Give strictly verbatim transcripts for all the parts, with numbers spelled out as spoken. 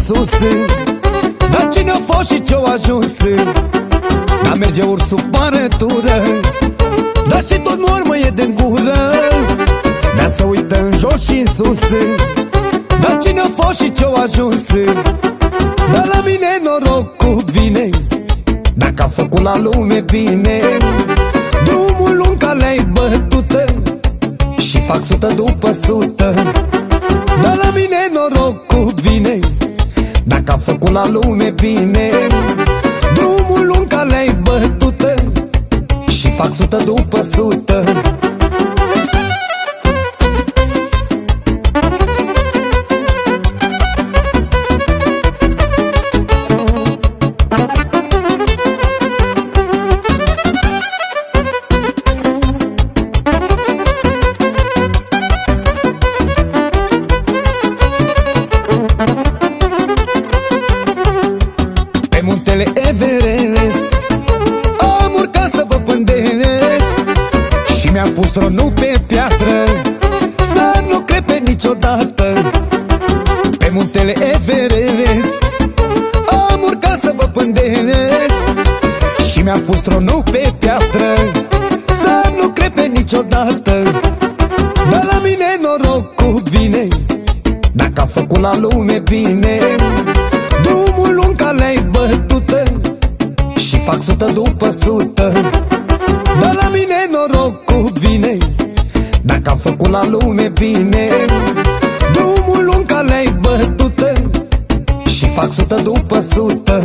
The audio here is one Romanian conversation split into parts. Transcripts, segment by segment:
sus. Dar cine-a fost și ce-a ajuns? Dar merge ursul parătură, dar și tot normă e de-n gură. Dar să uită în jos și în sus. Dar cine-a fost și ce-a ajuns? Dar la mine norocul vine dacă a făcut la lume bine. Drumul lung, calea-i bătută și fac sută după sută. Dar la mine norocul vine dacă a făcut la lume bine. Drumul lung, calea-i bătută și fac sută după sută. Pe muntele Everest am urcat să vă pândesc și mi-am pus tronul pe piatră să nu crepe niciodată. Pe muntele Everest am urcat să vă pândesc și mi-am pus tronul pe piatră să nu crepe niciodată. Dar la mine norocul vine dacă a făcut la lume bine. Drumul lung, calea-i bătută și fac sută după sută. Dar la mine norocul vine dacă a făcut la lume bine. Drumul lung, calea-i bătută și fac sută după sută.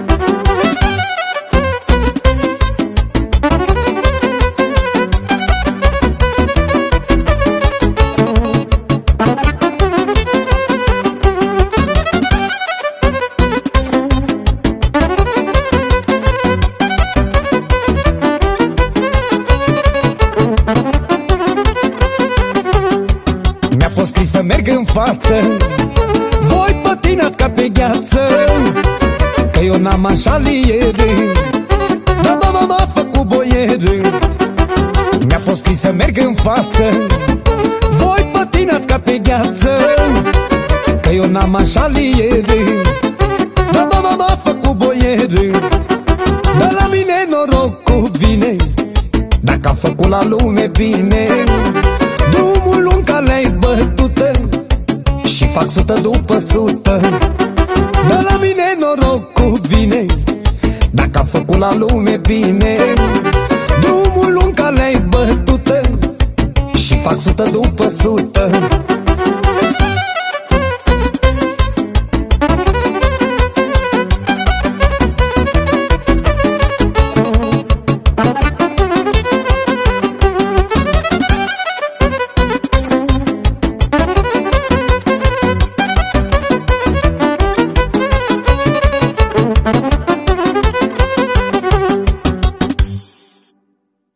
Mi-a fost scris să merg în față, voi pătinați ca pe gheață, că eu n-am așa liere, dar mama m-a făcut boier. Mi-a fost scris să merg în față, voi pătinați ca pe gheață, că eu n-am așa liere, dar mama m-a făcut boier. Dar la mine norocul vine dacă a făcut la lume bine. Drumul lung, calea-i bătută și fac sută după sută. Dar la mine norocul vine dacă a făcut la lume bine. Drumul lung, calea-i bătută și fac sută după sută.